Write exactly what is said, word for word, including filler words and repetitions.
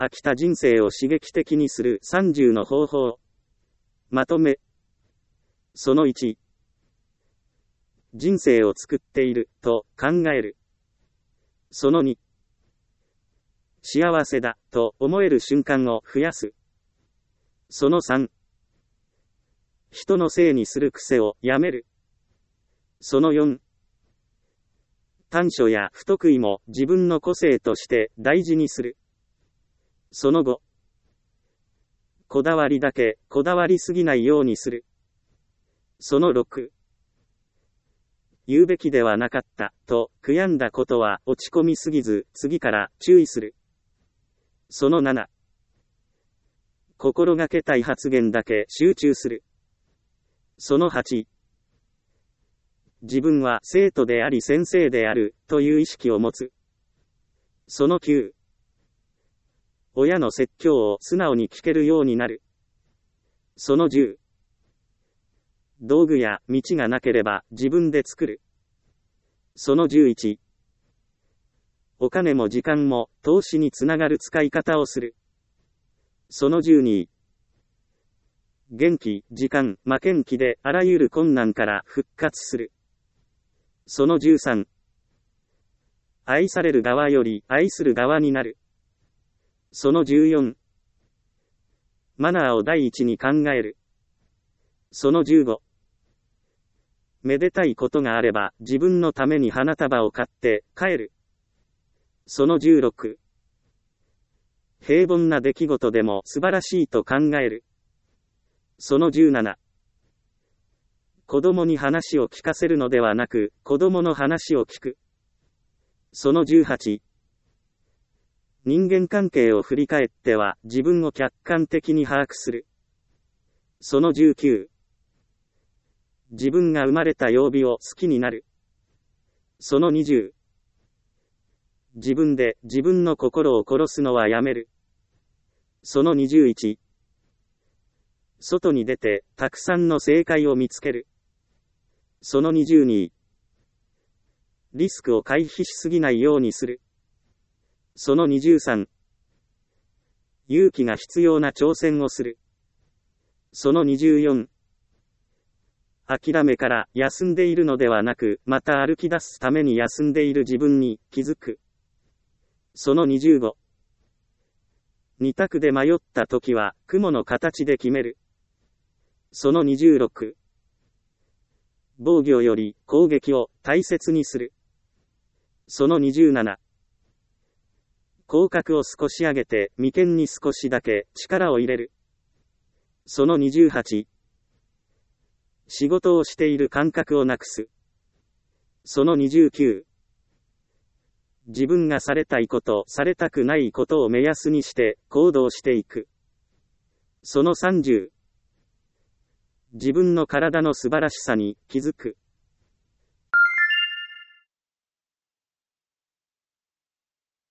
飽きた人生を刺激的にするさんじゅうの方法。まとめ。そのいち。人生を作っていると考える。そのに。幸せだと思える瞬間を増やす。そのさん。人のせいにする癖をやめる。そのよん。短所や不得意も自分の個性として大事にする。そのご。こだわりだけこだわりすぎないようにする。そのろく。言うべきではなかったと悔やんだことは落ち込みすぎず次から注意する。そのなな。心がけたい発言だけ集中する。そのはち。自分は生徒であり先生であるという意識を持つ。そのきゅう。親の説教を素直に聞けるようになる。そのじゅう。道具や道がなければ自分で作る。そのじゅういち。お金も時間も投資につながる使い方をする。そのじゅうに。元気、時間、負けん気であらゆる困難から復活する。そのじゅうさん。愛される側より愛する側になる。そのじゅうよん。マナーを第一に考える。そのじゅうご。めでたいことがあれば自分のために花束を買って帰る。そのじゅうろく。平凡な出来事でも素晴らしいと考える。そのじゅうなな。子供に話を聞かせるのではなく、子供の話を聞く。そのじゅうはち。人間関係を振り返っては自分を客観的に把握する。そのじゅうきゅう。自分が生まれた曜日を好きになる。そのにじゅう。自分で自分の心を殺すのはやめる。そのにじゅういち。外に出てたくさんの正解を見つける。そのにじゅうに。リスクを回避しすぎないようにする。そのにじゅうさん。勇気が必要な挑戦をする。そのにじゅうよん。諦めから休んでいるのではなく、また歩き出すために休んでいる自分に気づく。そのにじゅうご。二択で迷ったときは雲の形で決める。そのにじゅうろく。防御より攻撃を大切にする。そのにじゅうなな。口角を少し上げて眉間に少しだけ力を入れる。そのにじゅうはち。仕事をしている感覚をなくす。そのにじゅうきゅう。自分がされたいこと、されたくないことを目安にして行動していく。そのさんじゅう。自分の体の素晴らしさに気づく。